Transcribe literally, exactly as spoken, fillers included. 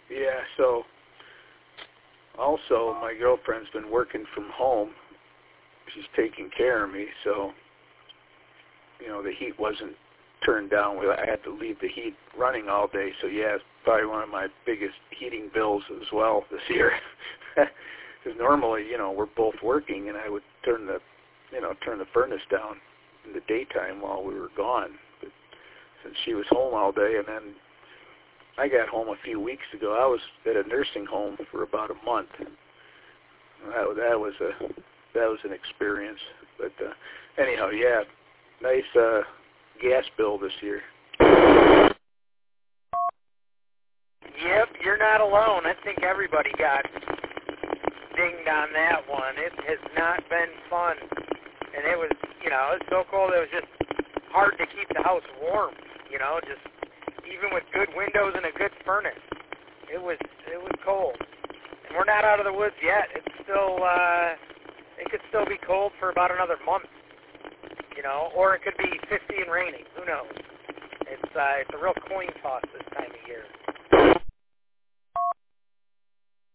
Yeah, so also my girlfriend's been working from home. She's taking care of me, so, you know, the heat wasn't turned down. I had to leave the heat running all day, so yeah, it's probably one of my biggest heating bills as well this year. Because normally, you know, we're both working, and I would turn the, you know, turn the furnace down in the daytime while we were gone. But since she was home all day, and then I got home a few weeks ago, I was at a nursing home for about a month. That, that was a that was an experience. But uh, anyhow, yeah, nice uh, gas bill this year. Yep, you're not alone. I think everybody got dinged on that one. It has not been fun. And it was, you know, it was so cold it was just hard to keep the house warm, you know, just even with good windows and a good furnace. It was it was cold. And we're not out of the woods yet. It's still uh it could still be cold for about another month. You know, or it could be fifty and raining. Who knows? It's uh it's a real coin toss this time of year.